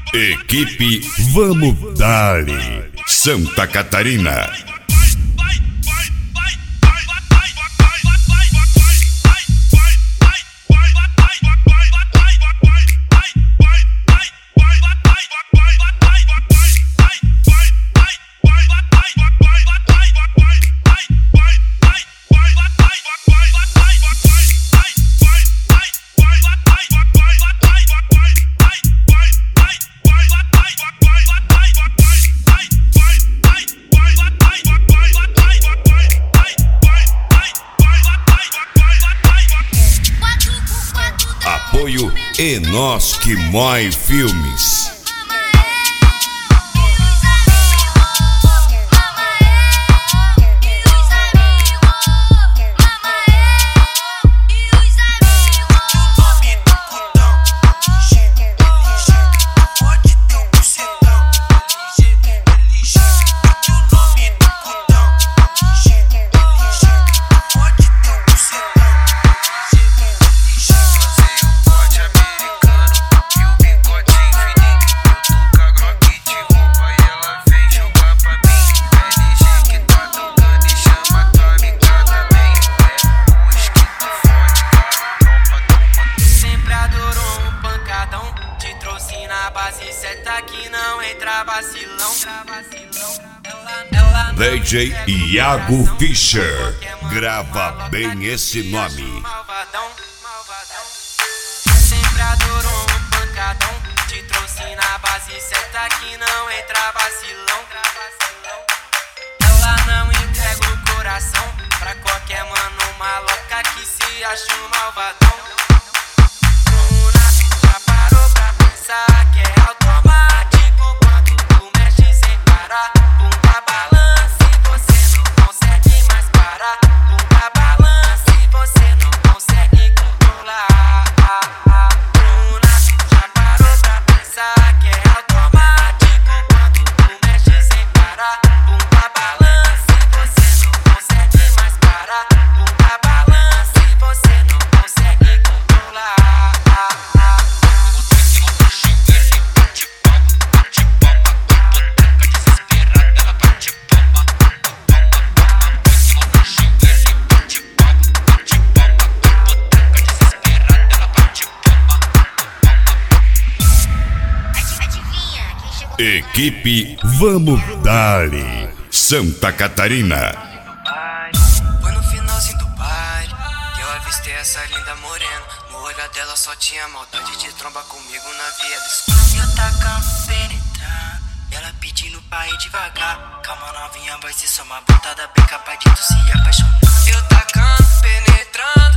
Equipe Vamos Dali, Santa Catarina. Apoio Enoski Moi Filmes. Certa que não entra vacilão. DJ Iago Fischer, grava bem esse nome. Sempre adorou um pancadão, te trouxe na base certa que não entra vacilão. Ela não entrega o coração pra qualquer mano maloca que se acha um malvadão. Já parou pra pensar que é automático quando tu mexe sem parar? Bunda balança e você não consegue mais parar. Bunda balança e você não consegue controlar. Bruna, já parou pra pensar que é automático quando tu mexe sem parar? Bunda balança e você não consegue mais parar. Bunda balança e você não consegue controlar. Equipe Vamos Dali, Santa Catarina. Foi no finalzinho do baile que eu avistei essa linda morena. No olhar dela só tinha maldade de tromba comigo na via. Eu tacando, penetrando, ela pedindo pra ir devagar. Calma novinha, vai ser só uma botada bem capaz de tu se apaixonar. Eu tacando, penetrando,